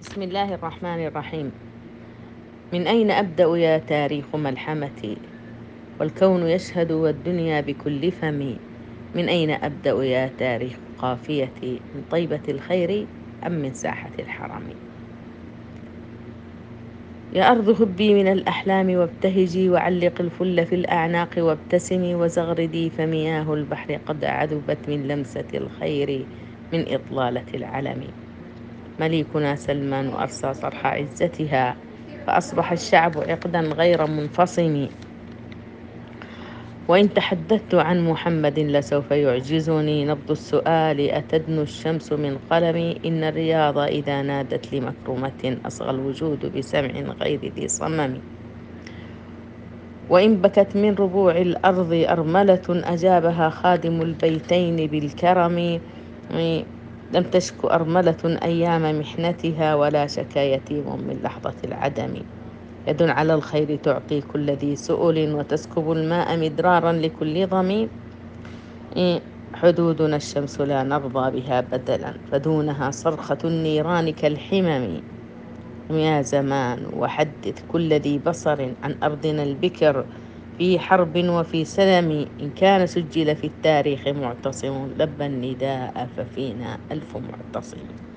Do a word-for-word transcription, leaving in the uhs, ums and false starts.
بسم الله الرحمن الرحيم. من أين أبدأ يا تاريخ ملحمتي، والكون يشهد والدنيا بكل فمي. من أين أبدأ يا تاريخ قافيتي، من طيبة الخير أم من ساحة الحرم. يا أرض هبي من الأحلام وابتهجي، وعلق الفل في الأعناق وابتسمي، وزغردي فمياه البحر قد عذبت من لمسة الخير، من إطلالة العلم. مليكنا سلمان أرسى صرح عزتها، فأصبح الشعب عقدا غير منفصم. وإن تحدثت عن محمد لسوف يعجزني نبض السؤال، أتدنو الشمس من قلمي. إن الرياض إذا نادت لمكرمة أصغى الوجود بسمع غير ذي صمم. وإن بكت من ربوع الأرض أرملة أجابها خادم البيتين بالكرم. لم تشك أرملة أيام محنتها، ولا شكا يتيم من لحظة العدم. يد على الخير تعطي كل ذي سؤل، وتسكب الماء مدرارا لكل ضم. حدودنا الشمس لا نرضى بها بدلا، فدونها صرخة النيران كالحمم. يا زمان وحدث كل ذي بصر عن أرضنا البكر، في حرب وفي سلم. إن كان سجل في التاريخ معتصم، لبى النداء ففينا ألف معتصم.